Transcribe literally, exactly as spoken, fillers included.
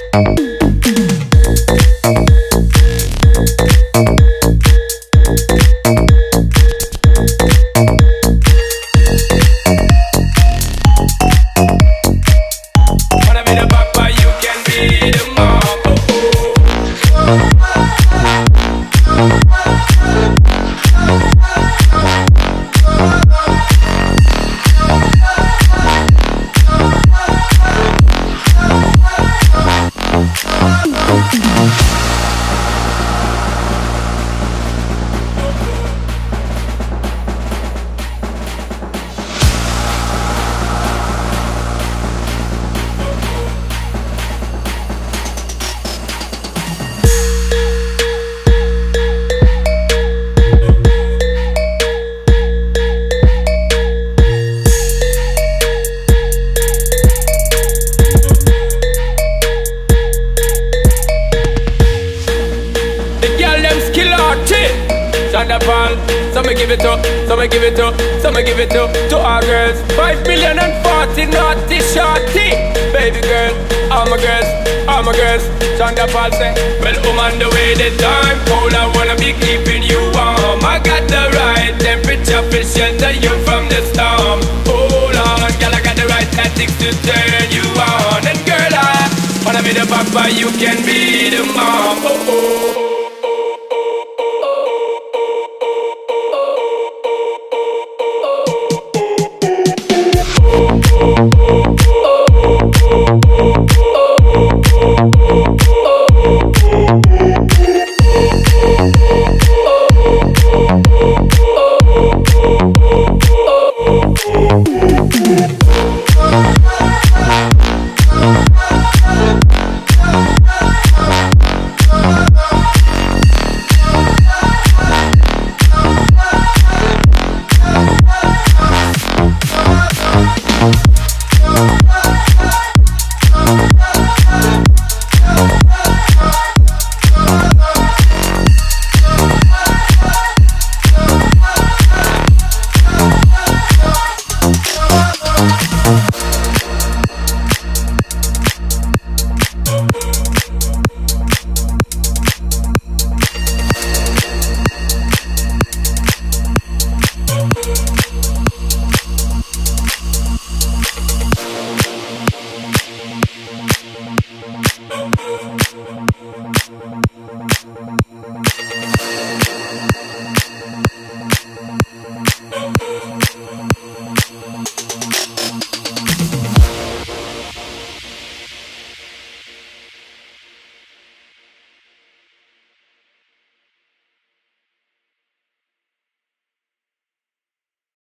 Thunderball, some me give it up, some me give it up, some me give it up to our girls. Five million and forty naughty shorty. Baby girl, all my girls, all my girls. Thunderball say, well, woman, the way the time cold, I wanna be keeping you warm. I got the right temperature for shelter you from the storm. Hold on, girl, I got the right tactics to turn you on. And girl, I wanna be the papa, you can be the mom.